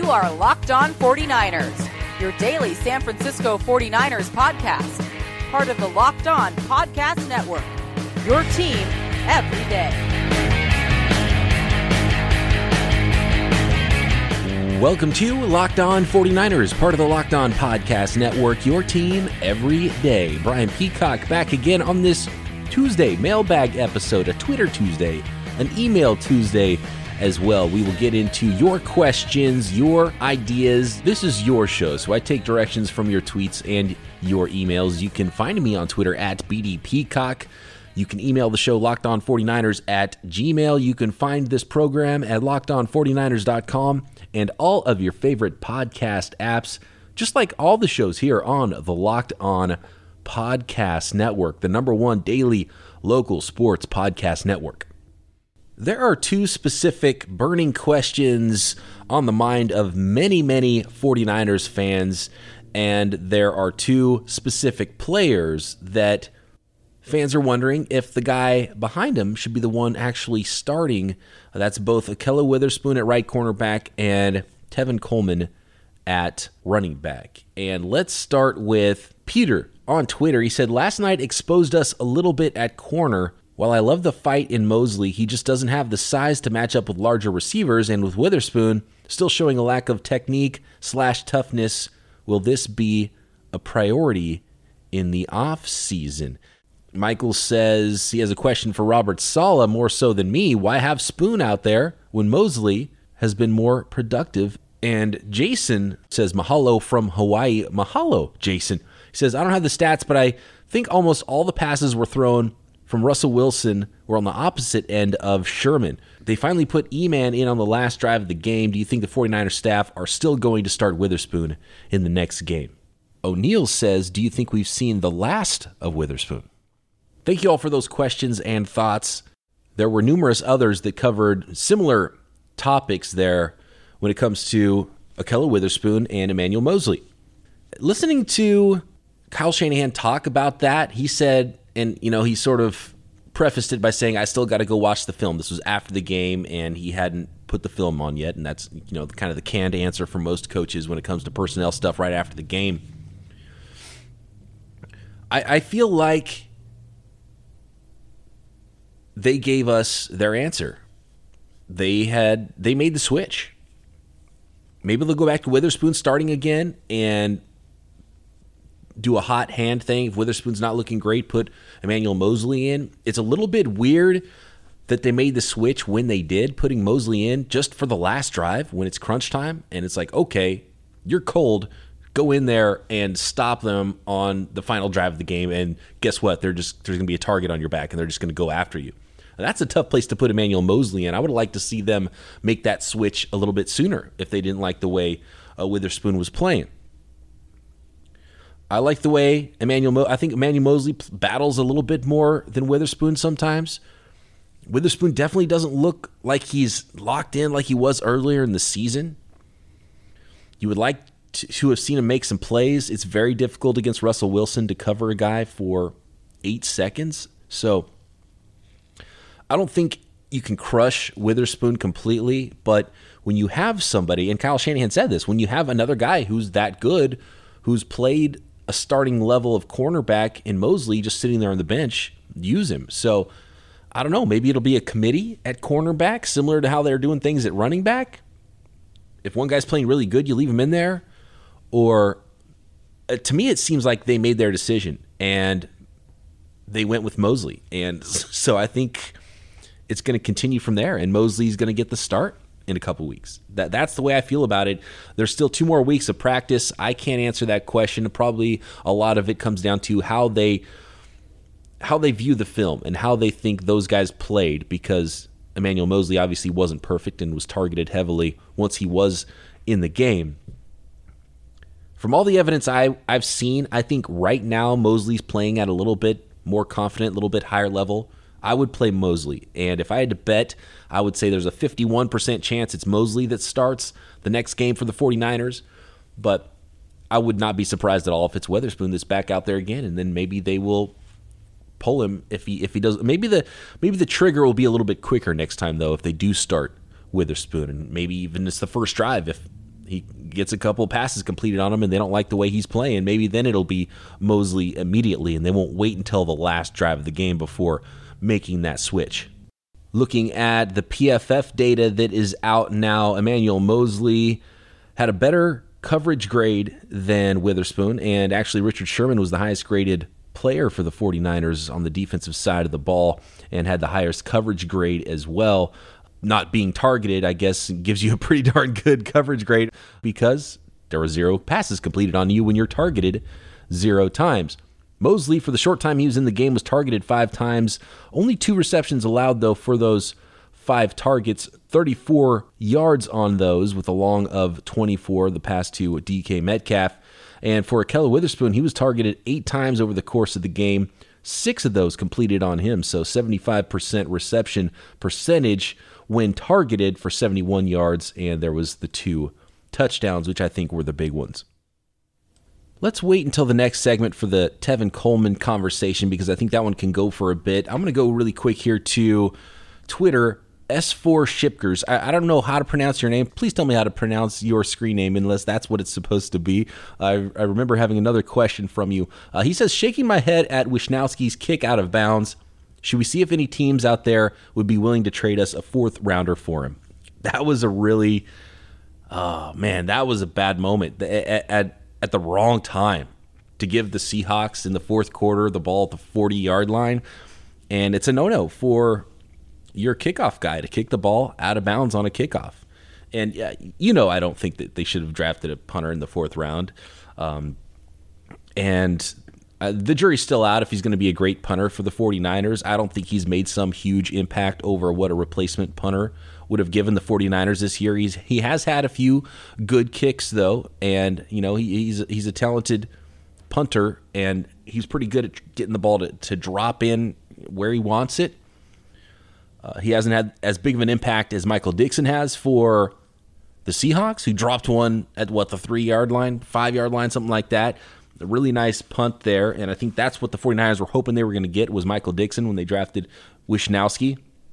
are Locked On 49ers, your daily San Francisco 49ers podcast, part of the Locked On Podcast Network, your team every day. Welcome to Locked On 49ers, part of the Locked On Podcast Network, your team every day. Brian Peacock back again on this Tuesday mailbag episode, a Twitter Tuesday, an email Tuesday as well. We will get into your questions, your ideas. This is your show, so I take directions from your tweets and your emails. You can find me on Twitter at BDPeacock. You can email the show lockedon49ers at gmail. You can find this program at lockedon49ers.com and all of your favorite podcast apps, just like all the shows here on the Locked On Podcast Network, the number one daily local sports podcast network. There are two specific burning questions on the mind of many, many 49ers fans, and there are two specific players that fans are wondering if the guy behind him should be the one actually starting. That's both Ahkello Witherspoon at right cornerback and Tevin Coleman at running back. And let's start with Peter on Twitter. He said, last night exposed us a little bit at corner. While I love the fight in Mosley, he just doesn't have the size to match up with larger receivers, and with Witherspoon still showing a lack of technique/toughness, will this be a priority in the offseason? Michael says he has a question for Robert Saleh, more so than me. Why have Spoon out there when Mosley has been more productive? And Jason says, mahalo from Hawaii. Mahalo, Jason. He says, I don't have the stats, but I think almost all the passes were thrown from Russell Wilson were on the opposite end of Sherman. They finally put E-Man in on the last drive of the game. Do you think the 49ers staff are still going to start Witherspoon in the next game? O'Neill says, do you think we've seen the last of Witherspoon? Thank you all for those questions and thoughts. There were numerous others that covered similar topics there when it comes to Ahkello Witherspoon and Emmanuel Mosley. Listening to Kyle Shanahan talk about that, he said, and, he sort of prefaced it by saying, I still got to go watch the film. This was after the game, and he hadn't put the film on yet, and that's, kind of the canned answer for most coaches when it comes to personnel stuff right after the game. I feel like they gave us their answer. They made the switch. Maybe they'll go back to Witherspoon starting again and do a hot hand thing. If Witherspoon's not looking great, put Emmanuel Mosley in. It's a little bit weird that they made the switch when they did, putting Mosley in just for the last drive when it's crunch time. And it's like, okay, you're cold. Go in there and stop them on the final drive of the game. And guess what? There's going to be a target on your back, and they're just going to go after you. And that's a tough place to put Emmanuel Mosley in. I would like to see them make that switch a little bit sooner if they didn't like the way Witherspoon was playing. I like the way I think Emmanuel Mosley battles a little bit more than Witherspoon sometimes. Witherspoon definitely doesn't look like he's locked in like he was earlier in the season. You would like to have seen him make some plays. It's very difficult against Russell Wilson to cover a guy for 8 seconds. So I don't think you can crush Witherspoon completely, but when you have somebody, and Kyle Shanahan said this, when you have another guy who's that good, who's played a starting level of cornerback in Mosley just sitting there on the bench, use him. So I don't know, maybe it'll be a committee at cornerback, similar to how they're doing things at running back. If one guy's playing really good, you leave him in there. Or to me, it seems like they made their decision and they went with Mosley. And so I think it's going to continue from there, and Mosley's going to get the start in a couple weeks. That's the way I feel about it. There's still 2 more weeks of practice. I can't answer that question. Probably a lot of it comes down to how they view the film and how they think those guys played, because Emmanuel Mosley obviously wasn't perfect and was targeted heavily once he was in the game. From all the evidence I've seen, I think right now Mosley's playing at a little bit more confident, a little bit higher level. I would play Mosley. And if I had to bet, I would say there's a 51% chance it's Mosley that starts the next game for the 49ers. But I would not be surprised at all if it's Witherspoon that's back out there again, and then maybe they will pull him if he does. Maybe the trigger will be a little bit quicker next time, though, if they do start Witherspoon, and maybe even it's the first drive he gets a couple passes completed on him and they don't like the way he's playing, maybe then it'll be Mosley immediately and they won't wait until the last drive of the game before making that switch. Looking at the PFF data that is out now, Emmanuel Mosley had a better coverage grade than Witherspoon, and actually Richard Sherman was the highest graded player for the 49ers on the defensive side of the ball and had the highest coverage grade as well. Not being targeted, I guess, gives you a pretty darn good coverage grade because there were 0 passes completed on you when you're targeted 0 times. Mosley, for the short time he was in the game, was targeted 5 times. Only 2 receptions allowed, though, for those 5 targets. 34 yards on those with a long of 24, the pass to DK Metcalf. And for Ahkello Witherspoon, he was targeted 8 times over the course of the game. 6 of those completed on him, so 75% reception percentage when targeted for 71 yards, and there was the 2 touchdowns, which I think were the big ones. Let's wait until the next segment for the Tevin Coleman conversation because I think that one can go for a bit. I'm going to go really quick here to Twitter, S4 Shipkers. I don't know how to pronounce your name. Please tell me how to pronounce your screen name unless that's what it's supposed to be. I remember having another question from you. He says, shaking my head at Wisnowski's kick out of bounds. Should we see if any teams out there would be willing to trade us a 4th rounder for him? That was a really, that was a bad moment at the wrong time to give the Seahawks in the 4th quarter the ball at the 40-yard line. And it's a no-no for your kickoff guy to kick the ball out of bounds on a kickoff. And, I don't think that they should have drafted a punter in the 4th round. The jury's still out if he's going to be a great punter for the 49ers. I don't think he's made some huge impact over what a replacement punter would have given the 49ers this year. He has had a few good kicks, though, and he's a talented punter, and he's pretty good at getting the ball to drop in where he wants it. He hasn't had as big of an impact as Michael Dixon has for the Seahawks, who dropped one at, the 3-yard line, 5-yard line, something like that. A really nice punt there, and I think that's what the 49ers were hoping they were going to get was Michael Dixon when they drafted Wisnowski.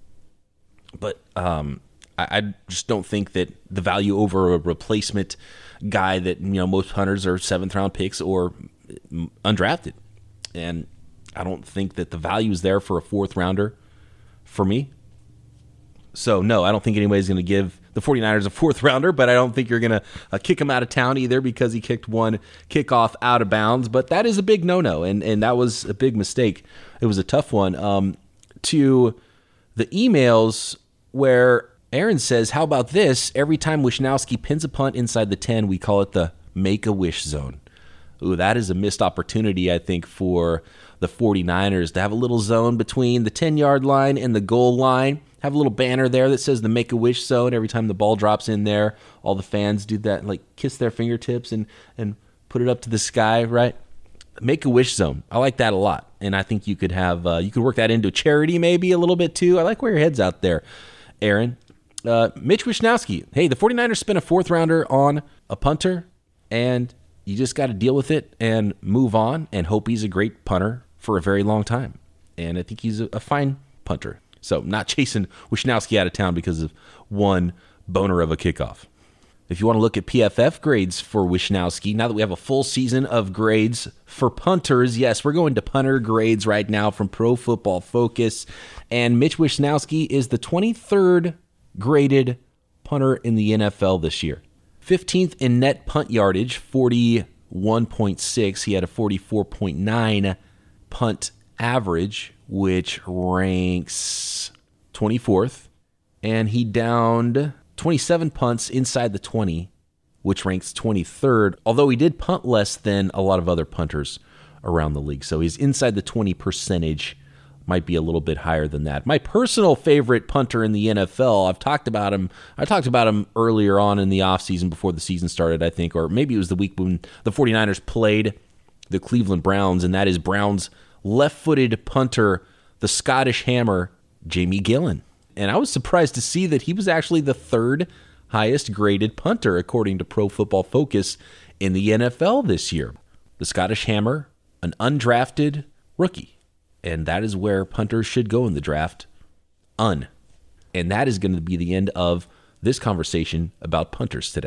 But I just don't think that the value over a replacement guy that most punters are 7th-round picks or undrafted. And I don't think that the value is there for a 4th-rounder for me. So, no, I don't think anybody's going to give the 49ers a 4th-rounder, but I don't think you're going to kick him out of town either because he kicked one kickoff out of bounds. But that is a big no-no, and that was a big mistake. It was a tough one. To the emails where Aaron says, how about this? Every time Wisnowski pins a punt inside the 10, we call it the Make-A-Wish zone. Ooh, that is a missed opportunity, I think, for the 49ers to have a little zone between the 10-yard line and the goal line. Have a little banner there that says the Make-A-Wish zone. Every time the ball drops in there, all the fans do that, like kiss their fingertips and put it up to the sky, right? Make-A-Wish zone. I like that a lot. And I think you could have you could work that into charity maybe a little bit too. I like where your head's out there, Aaron. Mitch Wisnowski. Hey, the 49ers spent a 4th-rounder on a punter, and you just got to deal with it and move on and hope he's a great punter for a very long time. And I think he's a fine punter. So not chasing Wisnowski out of town because of one boner of a kickoff. If you want to look at PFF grades for Wisnowski, now that we have a full season of grades for punters, yes, we're going to punter grades right now from Pro Football Focus. And Mitch Wisnowski is the 23rd graded punter in the NFL this year. 15th in net punt yardage, 41.6. He had a 44.9 punt average, which ranks 24th. And he downed 27 punts inside the 20, which ranks 23rd, although he did punt less than a lot of other punters around the league. So he's inside the 20 percentage, might be a little bit higher than that. My personal favorite punter in the NFL, I've talked about him. I talked about him earlier on in the offseason before the season started, I think, or maybe it was the week when the 49ers played the Cleveland Browns, and that is Browns left-footed punter, the Scottish Hammer, Jamie Gillan. And I was surprised to see that he was actually the 3rd highest graded punter according to Pro Football Focus in the NFL this year. The Scottish Hammer, an undrafted rookie. And that is where punters should go in the draft. And that is going to be the end of this conversation about punters today.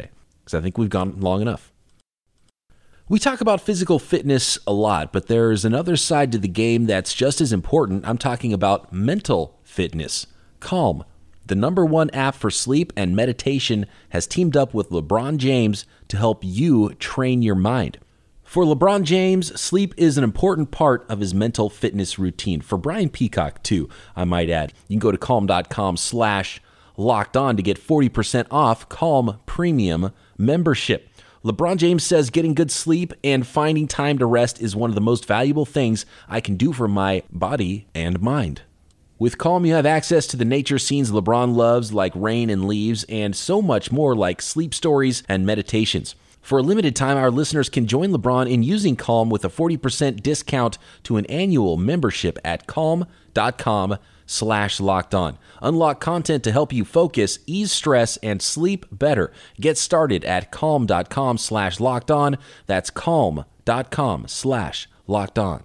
because I think we've gone long enough. We talk about physical fitness a lot, but there's another side to the game that's just as important. I'm talking about mental fitness. Calm, the #1 app for sleep and meditation, has teamed up with LeBron James to help you train your mind. For LeBron James, sleep is an important part of his mental fitness routine. For Brian Peacock, too, I might add. You can go to calm.com/lockedon to get 40% off Calm Premium membership. LeBron James says getting good sleep and finding time to rest is one of the most valuable things I can do for my body and mind. With Calm, you have access to the nature scenes LeBron loves, like rain and leaves, and so much more like sleep stories and meditations. For a limited time, our listeners can join LeBron in using Calm with a 40% discount to an annual membership at calm.com/lockedon. Unlock content to help you focus, ease stress, and sleep better. Get started at calm.com/lockedon. That's calm.com/lockedon.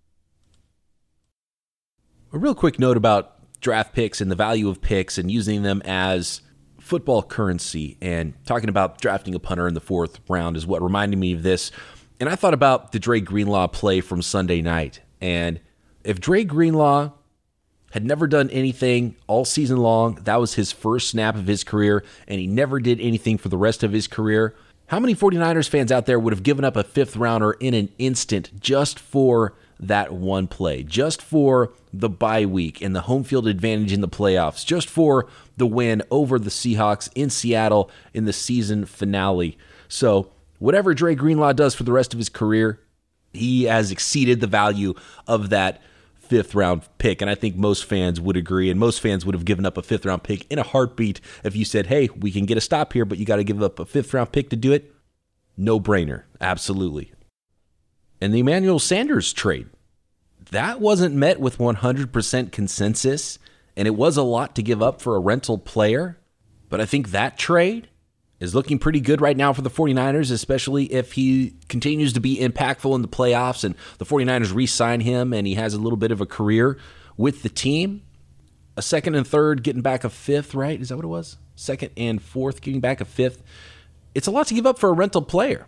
A real quick note about draft picks and the value of picks and using them as football currency, and talking about drafting a punter in the 4th round is what reminded me of this. And I thought about the Dre Greenlaw play from Sunday night. And if Dre Greenlaw had never done anything all season long, that was his first snap of his career, and he never did anything for the rest of his career, how many 49ers fans out there would have given up a 5th rounder in an instant just for that one play, just for the bye week and the home field advantage in the playoffs, just for the win over the Seahawks in Seattle in the season finale? So whatever Dre Greenlaw does for the rest of his career, he has exceeded the value of that 5th round pick. And I think most fans would agree, and most fans would have given up a 5th round pick in a heartbeat if you said, hey, we can get a stop here, but you got to give up a 5th round pick to do it. No brainer. Absolutely. And the Emmanuel Sanders trade, that wasn't met with 100% consensus, and it was a lot to give up for a rental player. But I think that trade is looking pretty good right now for the 49ers, especially if he continues to be impactful in the playoffs and the 49ers re-sign him and he has a little bit of a career with the team. A 2nd and 3rd, getting back a 5th, right? Is that what it was? 2nd and 4th, getting back a 5th. It's a lot to give up for a rental player.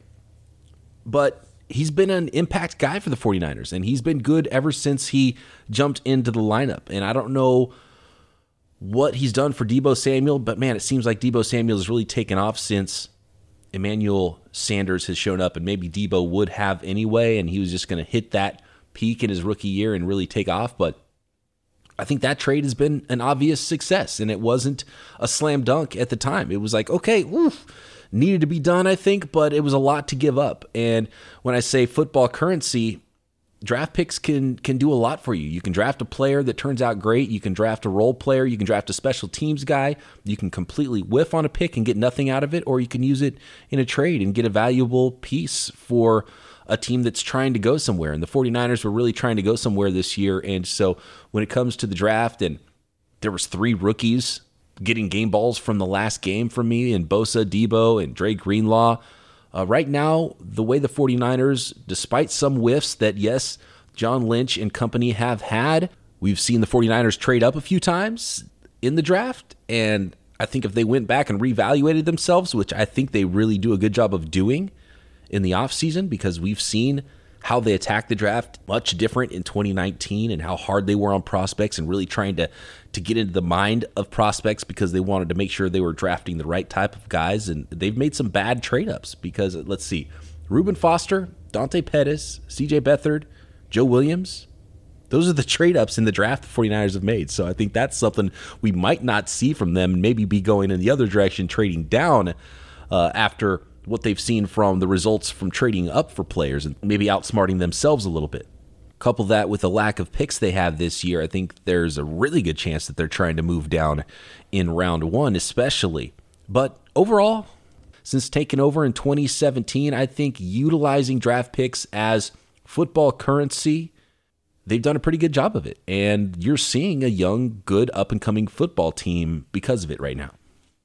But he's been an impact guy for the 49ers, and he's been good ever since he jumped into the lineup. And I don't know what he's done for Deebo Samuel, but man, it seems like Deebo Samuel has really taken off since Emmanuel Sanders has shown up, and maybe Deebo would have anyway, and he was just going to hit that peak in his rookie year and really take off. But I think that trade has been an obvious success, and it wasn't a slam dunk at the time. It was like, okay, needed to be done, I think, but it was a lot to give up. And when I say football currency, draft picks can do a lot for you. You can draft a player that turns out great. You can draft a role player. You can draft a special teams guy. You can completely whiff on a pick and get nothing out of it, or you can use it in a trade and get a valuable piece for a team that's trying to go somewhere. And the 49ers were really trying to go somewhere this year. And so when it comes to the draft, and there was 3 rookies getting game balls from the last game from me, and Bosa, Deebo, and Dre Greenlaw. Right now, the way the 49ers, despite some whiffs that, yes, John Lynch and company have had, we've seen the 49ers trade up a few times in the draft, and I think if they went back and reevaluated themselves, which I think they really do a good job of doing in the offseason, because we've seen how they attacked the draft much different in 2019 and how hard they were on prospects and really trying to get into the mind of prospects because they wanted to make sure they were drafting the right type of guys. And they've made some bad trade-ups because, let's see, Reuben Foster, Dante Pettis, C.J. Beathard, Joe Williams, those are the trade-ups in the draft the 49ers have made. So I think that's something we might not see from them and maybe be going in the other direction, trading down after what they've seen from the results from trading up for players and maybe outsmarting themselves a little bit. Couple that with the lack of picks they have this year, I think there's a really good chance that they're trying to move down in round 1 especially. But overall, since taking over in 2017, I think utilizing draft picks as football currency, they've done a pretty good job of it. And you're seeing a young, good, up-and-coming football team because of it right now.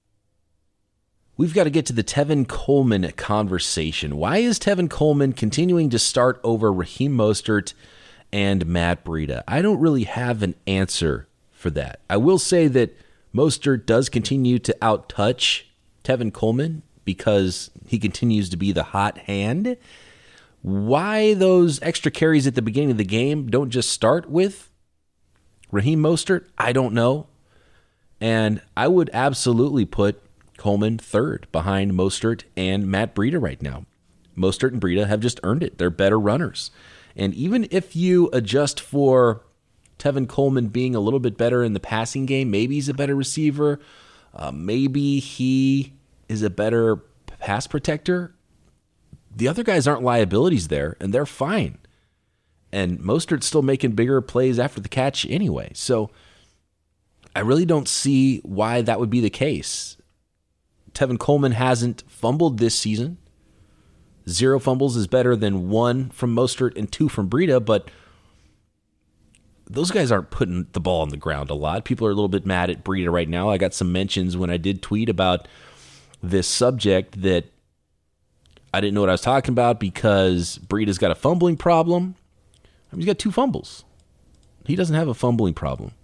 We've got to get to the Tevin Coleman conversation. Why is Tevin Coleman continuing to start over Raheem Mostert and Matt Breida? I don't really have an answer for that. I will say that Mostert does continue to outtouch Tevin Coleman because he continues to be the hot hand. Why those extra carries at the beginning of the game don't just start with Raheem Mostert, I don't know. And I would absolutely put Coleman third behind Mostert and Matt Breida right now. Mostert and Breida have just earned it. They're better runners. And even if you adjust for Tevin Coleman being a little bit better in the passing game, maybe he's a better receiver, maybe he is a better pass protector, the other guys aren't liabilities there, and they're fine. And Mostert's still making bigger plays after the catch anyway. So I really don't see why that would be the case. Tevin Coleman hasn't fumbled this season. 0 fumbles is better than 1 from Mostert and 2 from Breida, but those guys aren't putting the ball on the ground a lot. People are a little bit mad at Breida right now. I got some mentions when I did tweet about this subject that I didn't know what I was talking about because Breida's got a fumbling problem. I mean, he's got 2 fumbles. He doesn't have a fumbling problem.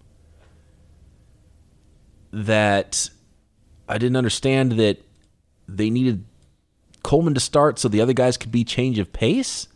That I didn't understand that they needed Coleman to start so the other guys could be change of pace.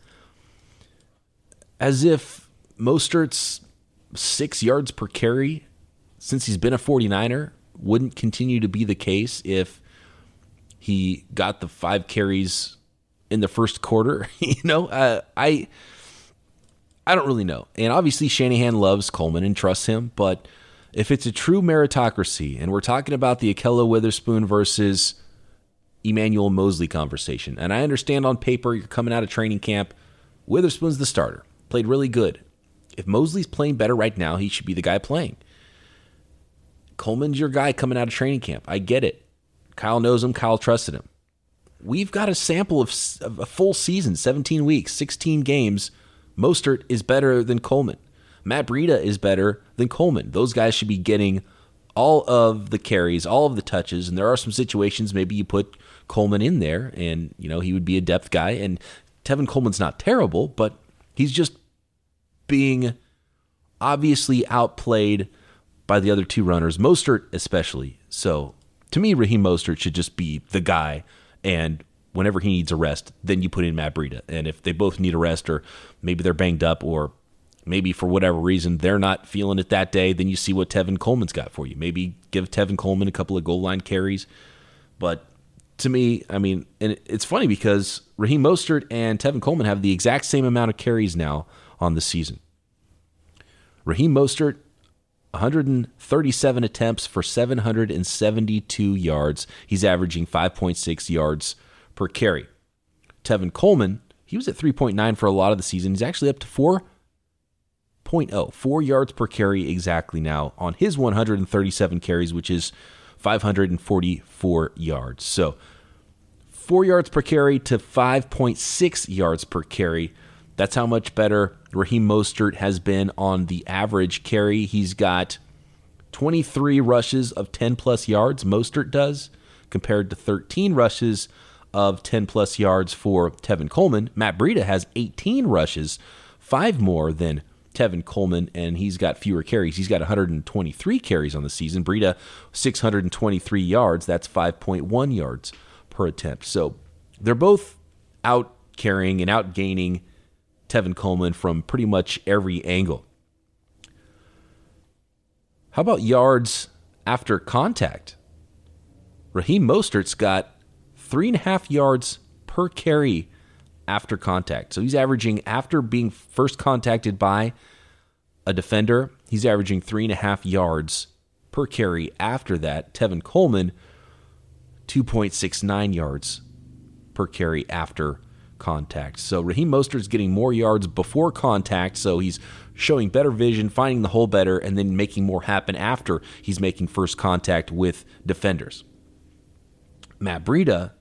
As if Mostert's 6 yards per carry since he's been a 49er wouldn't continue to be the case if he got the 5 carries in the first quarter. I don't really know. And obviously Shanahan loves Coleman and trusts him, but if it's a true meritocracy, and we're talking about the Ahkello Witherspoon versus Emmanuel Moseley conversation, and I understand on paper you're coming out of training camp, Witherspoon's the starter, played really good. If Moseley's playing better right now, he should be the guy playing. Coleman's your guy coming out of training camp. I get it. Kyle knows him. Kyle trusted him. We've got a sample of a full season, 17 weeks, 16 games. Mostert is better than Coleman. Matt Breida is better than Coleman. Those guys should be getting all of the carries, all of the touches, and there are some situations maybe you put Coleman in there, and he would be a depth guy. And Tevin Coleman's not terrible, but he's just being obviously outplayed by the other 2 runners, Mostert especially. So to me, Raheem Mostert should just be the guy, and whenever he needs a rest, then you put in Matt Breida. And if they both need a rest, or maybe they're banged up, or maybe for whatever reason they're not feeling it that day, then you see what Tevin Coleman's got for you. Maybe give Tevin Coleman a couple of goal line carries. But to me, I mean, and it's funny because Raheem Mostert and Tevin Coleman have the exact same amount of carries now on the season. Raheem Mostert, 137 attempts for 772 yards. He's averaging 5.6 yards per carry. Tevin Coleman, he was at 3.9 for a lot of the season. He's actually up to 4.0, 4 yards per carry exactly now on his 137 carries, which is 544 yards. So 4 yards per carry to 5.6 yards per carry. That's how much better Raheem Mostert has been on the average carry. He's got 23 rushes of 10-plus yards, Mostert does, compared to 13 rushes of 10-plus yards for Tevin Coleman. Matt Breida has 18 rushes, 5 more than Tevin Coleman, and he's got fewer carries. He's got 123 carries on the season. Breida, 623 yards. That's 5.1 yards per attempt. So they're both out carrying and out gaining Tevin Coleman from pretty much every angle. How about yards after contact? Raheem Mostert's got 3.5 yards per carry after contact. So he's averaging, after being first contacted by a defender, he's averaging 3.5 yards per carry after that. Tevin Coleman, 2.69 yards per carry after contact. So Raheem Mostert's getting more yards before contact, so he's showing better vision, finding the hole better, and then making more happen after he's making first contact with defenders. Matt Breida,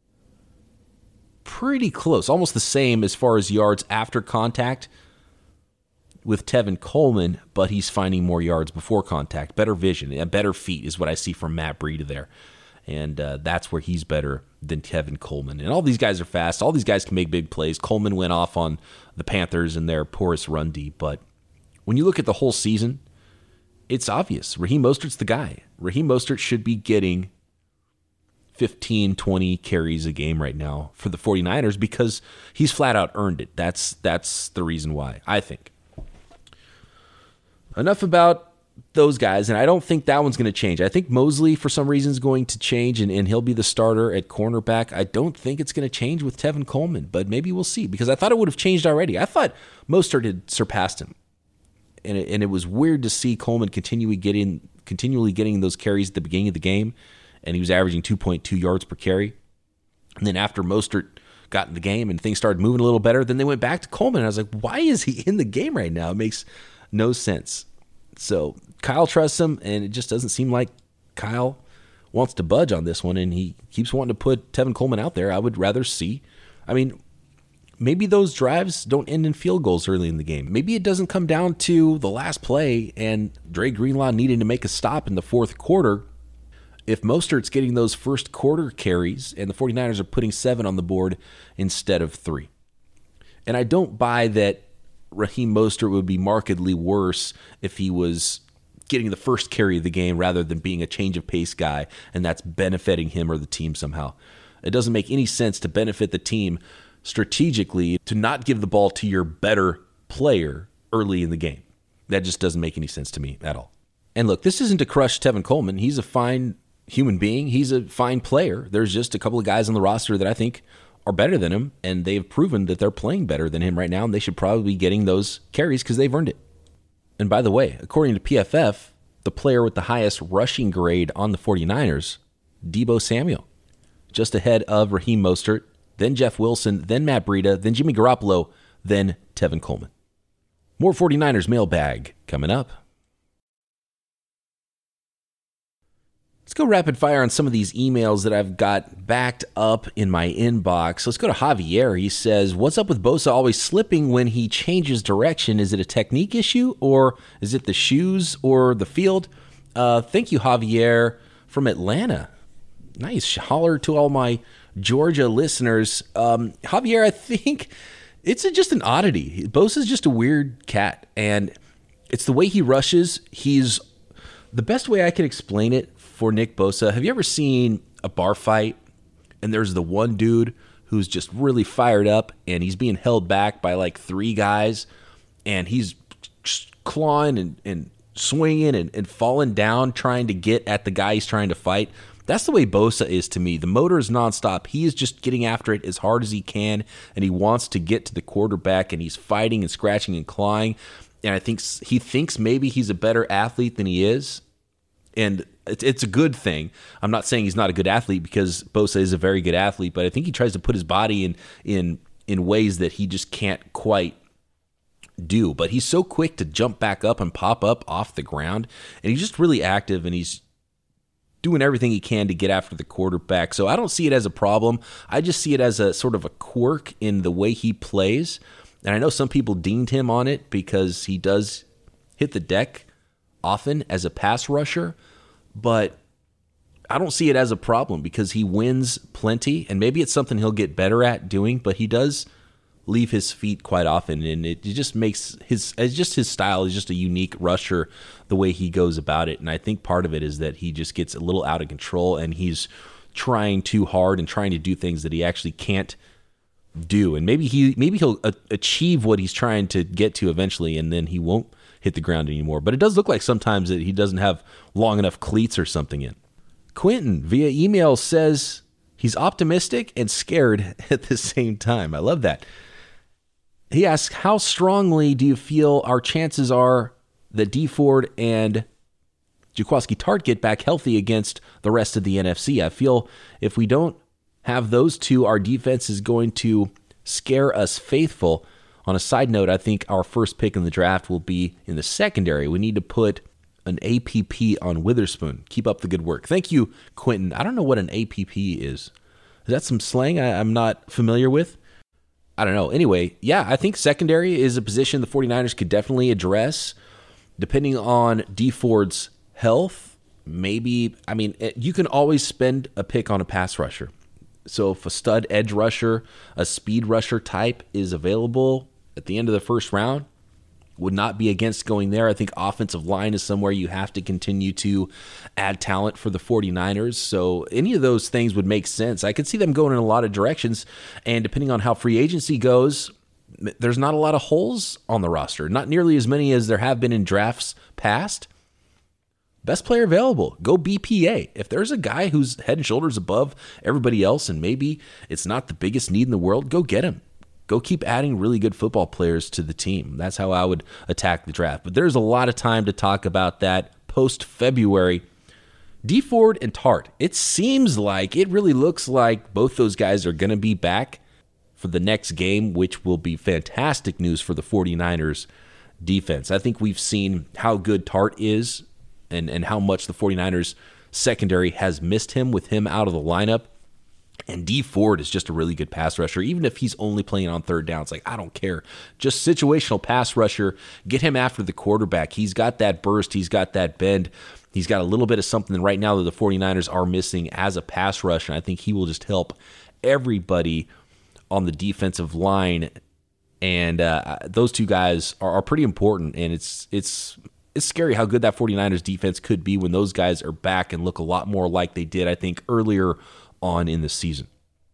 pretty close, almost the same as far as yards after contact with Tevin Coleman, but he's finding more yards before contact. Better vision, a better feet is what I see from Matt Breida there. And that's where he's better than Tevin Coleman. And all these guys are fast. All these guys can make big plays. Coleman went off on the Panthers and their porous run D. But when you look at the whole season, it's obvious. Raheem Mostert's the guy. Raheem Mostert should be getting 15, 20 carries a game right now for the 49ers because he's flat out earned it. That's the reason why, I think. Enough about those guys, and I don't think that one's going to change. I think Mosley, for some reason, is going to change, and he'll be the starter at cornerback. I don't think it's going to change with Tevin Coleman, but maybe we'll see, because I thought it would have changed already. I thought Mostert had surpassed him, and it was weird to see Coleman continually getting those carries at the beginning of the game, and he was averaging 2.2 yards per carry. And then after Mostert got in the game and things started moving a little better, then they went back to Coleman, and I was like, why is he in the game right now? It makes no sense. So Kyle trusts him, and it just doesn't seem like Kyle wants to budge on this one, and he keeps wanting to put Tevin Coleman out there. I would rather see, maybe those drives don't end in field goals early in the game. Maybe it doesn't come down to the last play and Dre Greenlaw needing to make a stop in the fourth quarter. If Mostert's getting those first quarter carries and the 49ers are putting 7 on the board instead of 3. And I don't buy that Raheem Mostert would be markedly worse if he was getting the first carry of the game rather than being a change of pace guy, and that's benefiting him or the team somehow. It doesn't make any sense to benefit the team strategically to not give the ball to your better player early in the game. That just doesn't make any sense to me at all. And look, this isn't to crush Tevin Coleman. He's a fine human being. He's a fine player. There's just a couple of guys on the roster that I think are better than him, and they've proven that they're playing better than him right now, and they should probably be getting those carries because they've earned it. And by the way, according to PFF, the player with the highest rushing grade on the 49ers, Deebo Samuel, just ahead of Raheem Mostert, then Jeff Wilson, then Matt Breida, then Jimmy Garoppolo, then Tevin Coleman. More 49ers mailbag coming up. Let's go rapid fire on some of these emails that I've got backed up in my inbox. Let's go to Javier. He says, what's up with Bosa always slipping when he changes direction? Is it a technique issue, or is it the shoes or the field? Thank you, Javier from Atlanta. Nice. Holler to all my Georgia listeners. Javier, I think it's just an oddity. Bosa's just a weird cat, and it's the way he rushes. He's the best way I can explain it for Nick Bosa. Have you ever seen a bar fight and there's the one dude who's just really fired up and he's being held back by like 3 guys and he's clawing and swinging and falling down trying to get at the guy he's trying to fight? That's the way Bosa is to me. The motor is nonstop. He is just getting after it as hard as he can, and he wants to get to the quarterback, and he's fighting and scratching and clawing. And I think he thinks maybe he's a better athlete than he is. And it's a good thing. I'm not saying he's not a good athlete, because Bosa is a very good athlete, but I think he tries to put his body in ways that he just can't quite do. But he's so quick to jump back up and pop up off the ground, and he's just really active, and he's doing everything he can to get after the quarterback. So I don't see it as a problem. I just see it as a sort of a quirk in the way he plays. And I know some people dinged him on it because he does hit the deck often as a pass rusher, but I don't see it as a problem because he wins plenty, and maybe it's something he'll get better at doing, but he does leave his feet quite often, and it just makes his style is just a unique rusher, the way he goes about it. And I think part of it is that he just gets a little out of control, and he's trying too hard and trying to do things that he actually can't do. And maybe he'll achieve what he's trying to get to eventually, and then he won't hit the ground anymore. But it does look like sometimes that he doesn't have long enough cleats or something in. Quentin via email says he's optimistic and scared at the same time. I love that. He asks, how strongly do you feel our chances are that Dee Ford and Jaquiski Tartt get back healthy against the rest of the NFC? I feel if we don't have those two, our defense is going to scare us faithful. On a side note, I think our first pick in the draft will be in the secondary. We need to put an APP on Witherspoon. Keep up the good work. Thank you, Quentin. I don't know what an APP is. Is that some slang I'm not familiar with? I don't know. Anyway, yeah, I think secondary is a position the 49ers could definitely address. Depending on Dee Ford's health, maybe, you can always spend a pick on a pass rusher. So if a stud edge rusher, a speed rusher type is available at the end of the first round, would not be against going there. I think offensive line is somewhere you have to continue to add talent for the 49ers. So any of those things would make sense. I could see them going in a lot of directions. And depending on how free agency goes, there's not a lot of holes on the roster. Not nearly as many as there have been in drafts past. Best player available, go BPA. If there's a guy who's head and shoulders above everybody else and maybe it's not the biggest need in the world, go get him. Go keep adding really good football players to the team. That's how I would attack the draft. But there's a lot of time to talk about that post-February. Dee Ford and Tart, it seems like, it really looks like both those guys are going to be back for the next game, which will be fantastic news for the 49ers defense. I think we've seen how good Tart is and how much the 49ers secondary has missed him with him out of the lineup. And Dee Ford is just a really good pass rusher. Even if he's only playing on third down, it's like, I don't care. Just situational pass rusher. Get him after the quarterback. He's got that burst. He's got that bend. He's got a little bit of something right now that the 49ers are missing as a pass rush. And I think he will just help everybody on the defensive line. And those two guys are pretty important. And it's scary how good that 49ers defense could be when those guys are back and look a lot more like they did, I think, earlier on in the season.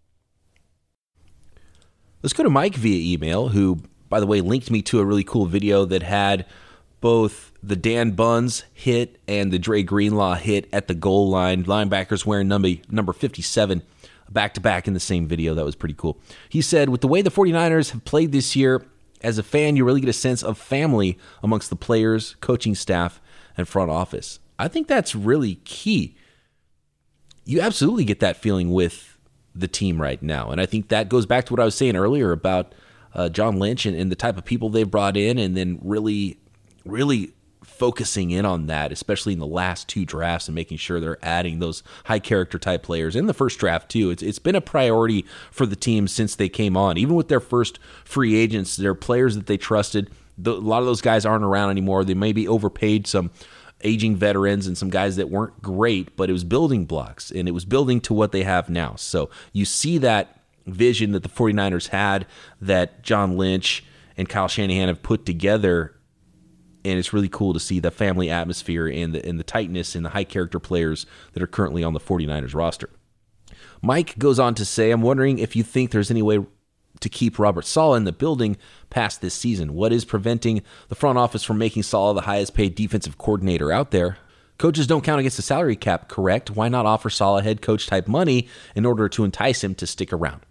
Let's go to Mike via email, who, by the way, linked me to a really cool video that had both the Dan Buns hit and the Dre Greenlaw hit at the goal line. Linebackers wearing number 57 back-to-back in the same video. That was pretty cool. He said, with the way the 49ers have played this year, as a fan, you really get a sense of family amongst the players, coaching staff, and front office. I think that's really key. You absolutely get that feeling with the team right now. And I think that goes back to what I was saying earlier about John Lynch and the type of people they've brought in, and then really, really focusing in on that, especially in the last two drafts, and making sure they're adding those high character type players in the first draft too. It's been a priority for the team since they came on. Even with their first free agents, they're players that they trusted. A lot of those guys aren't around anymore. They maybe overpaid some aging veterans and some guys that weren't great, but it was building blocks, and it was building to what they have now. So you see that vision that the 49ers had, that John Lynch and Kyle Shanahan have put together, and it's really cool to see the family atmosphere and the tightness and the high character players that are currently on the 49ers roster. Mike goes on to say, I'm wondering if you think there's any way to keep Robert Saleh in the building past this season. What is preventing the front office from making Saleh the highest paid defensive coordinator out there? Coaches don't count against the salary cap, correct? Why not offer Saleh head coach type money in order to entice him to stick around?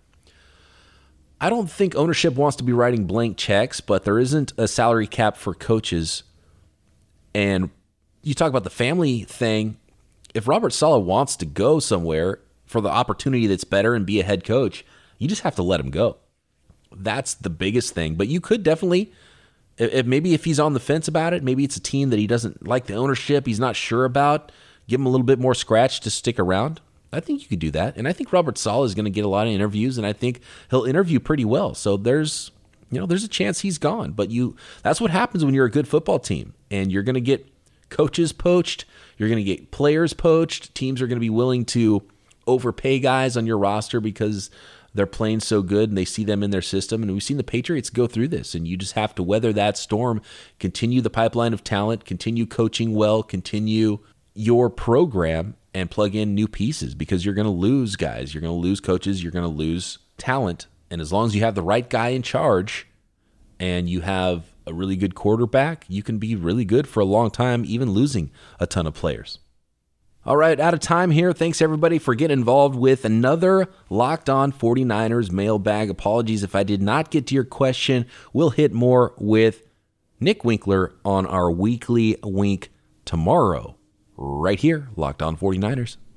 I don't think ownership wants to be writing blank checks, but there isn't a salary cap for coaches. And you talk about the family thing. If Robert Saleh wants to go somewhere for the opportunity that's better and be a head coach, you just have to let him go. That's the biggest thing. But you could definitely, if he's on the fence about it, maybe it's a team that he doesn't like the ownership, he's not sure about, give him a little bit more scratch to stick around. I think you could do that. And I think Robert Saleh is going to get a lot of interviews, and I think he'll interview pretty well. So there's a chance he's gone. But that's what happens when you're a good football team. And you're going to get coaches poached. You're going to get players poached. Teams are going to be willing to overpay guys on your roster because they're playing so good and they see them in their system. And we've seen the Patriots go through this, and you just have to weather that storm, continue the pipeline of talent, continue coaching well, continue your program, and plug in new pieces, because you're going to lose guys. You're going to lose coaches. You're going to lose talent. And as long as you have the right guy in charge and you have a really good quarterback, you can be really good for a long time, even losing a ton of players. All right, out of time here. Thanks, everybody, for getting involved with another Locked On 49ers mailbag. Apologies if I did not get to your question. We'll hit more with Nick Winkler on our weekly wink tomorrow, right here, Locked On 49ers.